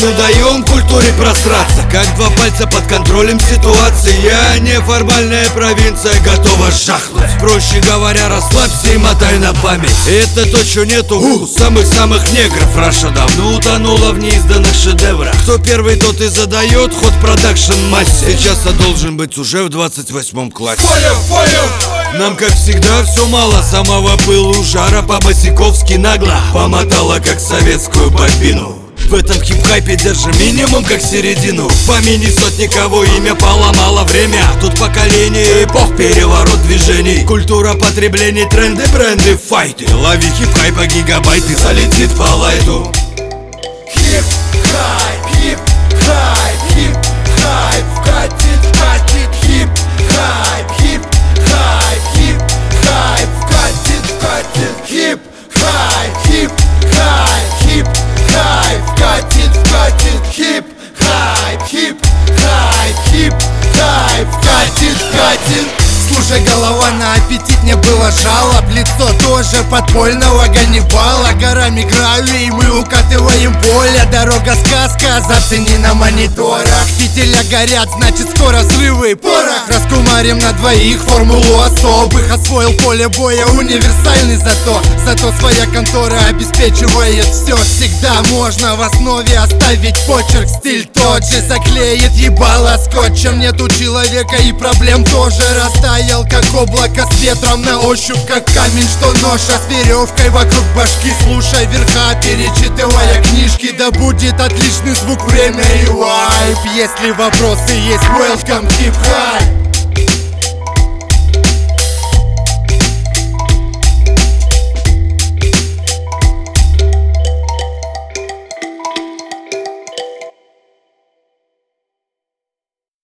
Ну даем культуре просраться, как два пальца под контролем ситуации. Я неформальная провинция, готова жахнуть. Проще говоря, расслабься и мотай на память. Это то, что нету у самых-самых негров. Раша давно утонула в неизданных шедеврах. Кто первый, тот и задает ход продакшн массе. Сейчас я должен быть уже в 28 классе. Нам, как всегда, все мало. Самого пылу жара по-босиковски нагло помотала, как советскую бобину. В этом хип-хайпе держим минимум как середину. В помине сотни, кого имя поломало время. Тут поколение эпох, переворот движений. Культура потребления, тренды, бренды, файты. Лови хип-хайпа, гигабайты, залетит по лайту. Хип-хайп, хип-хайп, хип-хайп, вкатит, катит, хип-хайп, хип-хайп, хип-хайп, вкатит, катит, хип-хайп, хип-хайп, хип-хайп, вкатит, катит, хип-хайп, хип-хайп, хип-хайп, вкатит, катит. Слушай, голова, на аппетит не было жалоб. Лицо тоже подпольного Ганнибала. Горами гравий мы укатываем поле. Дорога сказка, зацени на мониторах. Фитиля горят, значит скоро взрывы. Порох раскумарим на двоих формулу особых. Освоил поле боя, универсальный зато своя контора обеспечивает все. Всегда можно в основе оставить почерк. Стиль тот же, заклеит ебало скотчем. Нету человека и проблем тоже. Растаял как облако с ветром, на ощупь как камень, что ноша с веревкой вокруг башки. Слушай верха, перечитывая книжки. Да будет отличный звук, время и вайб. Если вопросы есть, welcome, хип-хайп.